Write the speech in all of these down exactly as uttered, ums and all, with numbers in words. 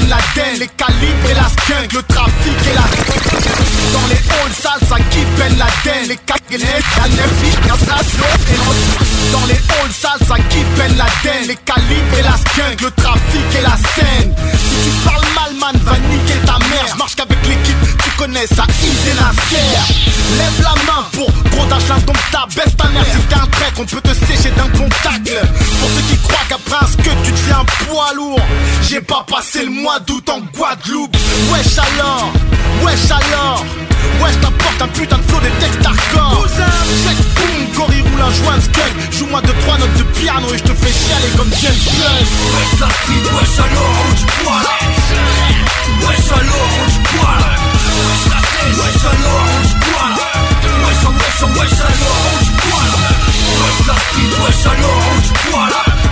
Ben Laden, les calibres et la skunk, le trafic et la... Dans les halls sales, ça kiffe Ben Laden, les calibres, la navigation et le... Dans les halls sales, ça kiffe Ben Laden, les calibres et la skunk, le trafic et la scène. Si tu parles mal, man, va niquer ta mère. J'marche qu'avec l'équipe, tu connais ça, idée Nasser. Lève la main pour gros d'achelin, donc ta baisse ta mère. Si t'es un trek, on peut te sécher d'un contact. Pour ceux qui croient qu'après un que tu deviens un poids lourd, j'ai pas passé le mois d'août en Guadeloupe. Wesh alors, wesh alors, wesh t'apporte un putain de flow des textes hardcore. Check, boum, Cory roule un joint de skunk. Joue-moi deux trois notes de piano et je te fais chialer comme James Blunt. Wesh la street, wesh alors on du poil. Wesh alors on du poil. Wesh alors on du poil. Wesh wesh wesh alors on du poil. Wesh la street, wesh alors on du poil.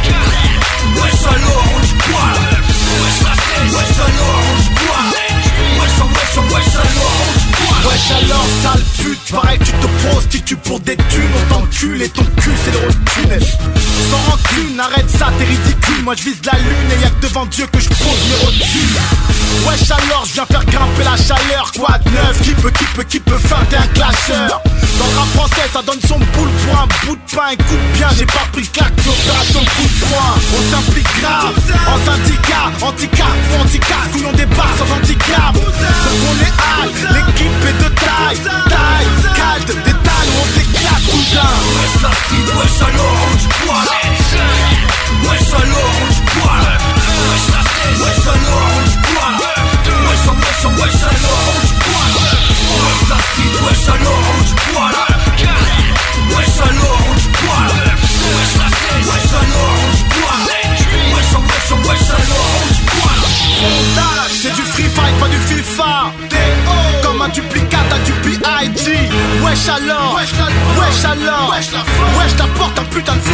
Wesh alors on du poil. Wesh la street, wesh alors on du poil. Wesh wesh wesh alors on du poil. Wesh alors sale pute, pareil tu te prostitues pour des thunes. On t'encule et ton cul c'est le rotune. Sans rancune, arrête ça, t'es ridicule. Moi je vise la lune et y'a que devant Dieu que je pose mes rotules. Wesh alors je viens faire grimper la chaleur. Quoi de neuf, qui peut, qui peut, qui peut feinter un clasheur. Dans le rap français ça donne son boule pour un bout de pain. Écoute bien, j'ai pas pris claque, l'opération coup de poing. On s'implique grave, en syndicat, anti-cap ou anti-casse. Couillons des barres sans handicap. Donc on est hâte, l'équipe est de taille. Taille, calde, détail, on t'éclate cousin. Wesh la street, wesh alors on du poil. Wesh alors on du poil. Wesh la street, wesh alors on du poil. Wesh wesh wesh alors on du poil. Wesh la street, wesh alors on du poil. Wesh alors on du poil. Wesh la street, wesh alors on du poil. Wesh wesh wesh alors on du poil. C'est du free fight, pas du FIFA. Comme un duplicate à du B I G. Wesh alors, wesh alors, wesh t'apporte un putain de